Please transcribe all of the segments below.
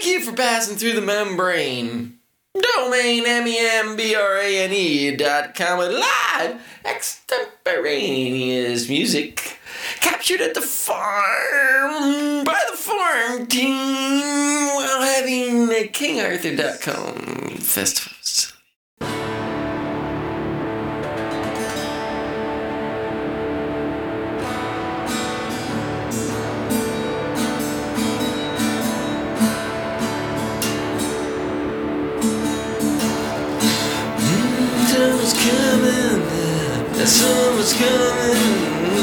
Thank you for passing through the membrane. Domain membrane.com with live extemporaneous music captured at the farm by the farm team while having a KingArthur.com festivals. Summer's coming, the summer's coming,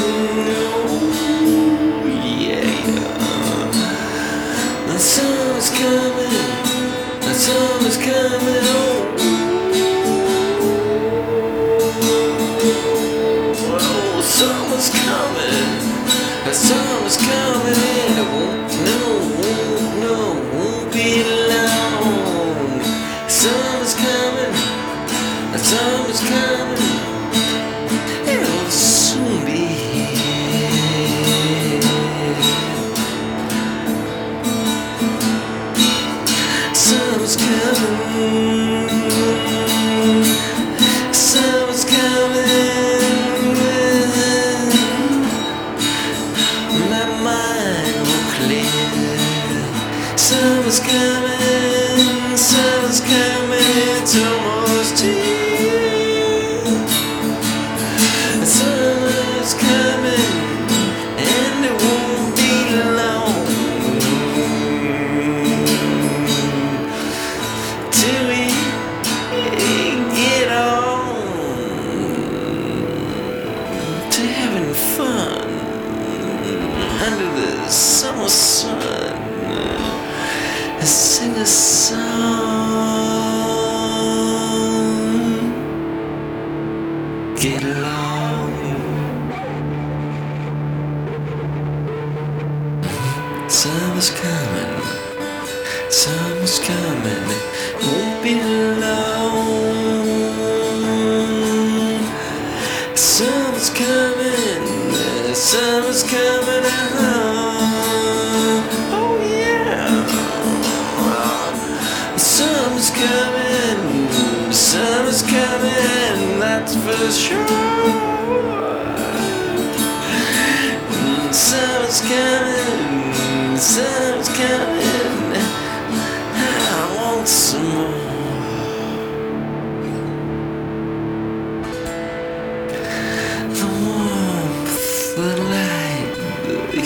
oh yeah. The summer's coming, the summer's coming, oh summer's coming, the summer's coming, and it won't be long. Summer's coming. The summer's coming, and it'll soon be here. Summer's coming, summer's coming, my mind will clear. Summer's coming, summer's coming, it's almost here. Summer's coming, and it won't be long till we get on to having fun under the summer sun. Sing a song, get along. Summer's coming, summer's coming, won't be long. Summer's coming, summer's coming, oh yeah. Summer's coming, that's for sure. Summer's coming, summer's coming, I want some more. The warmth, the light, the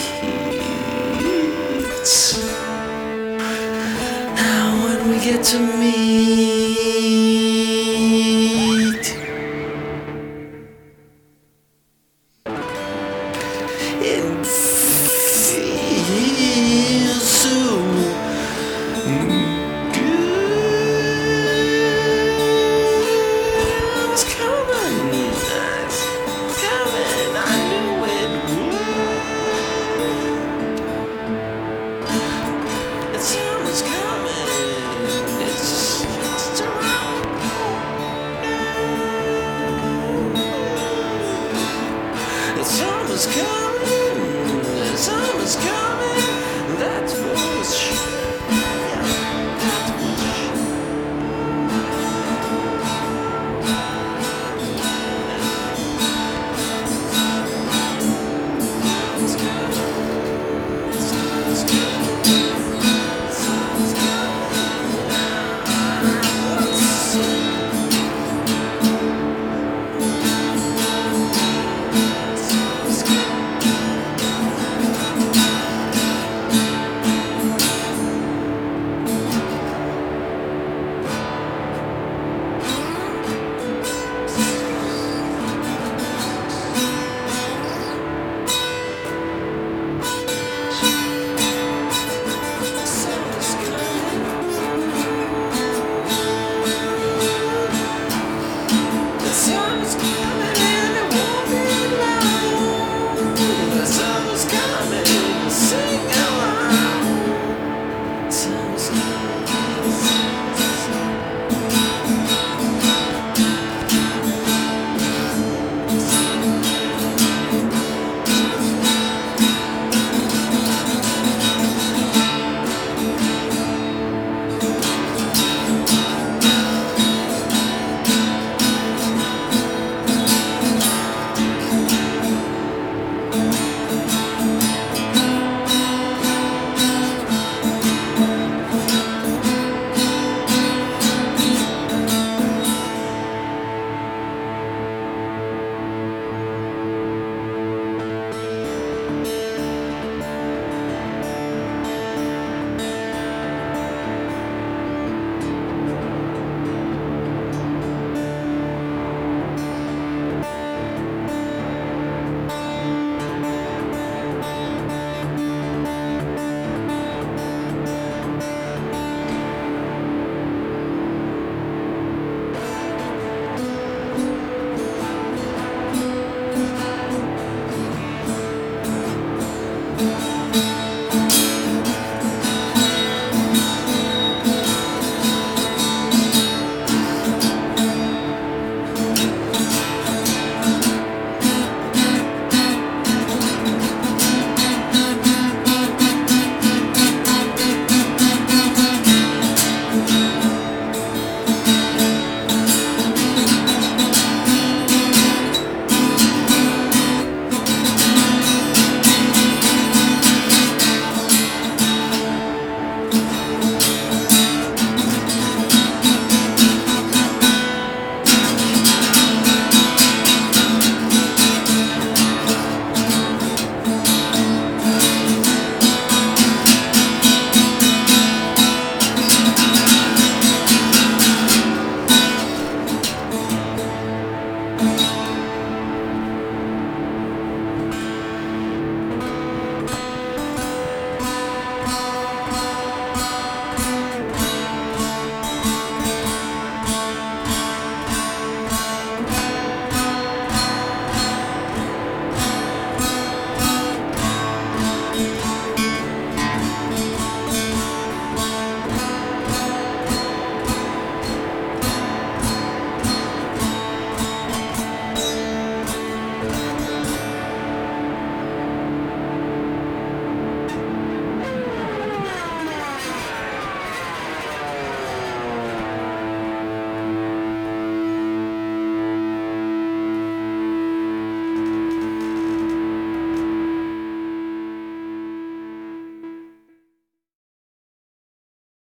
heat. Now when we get to meet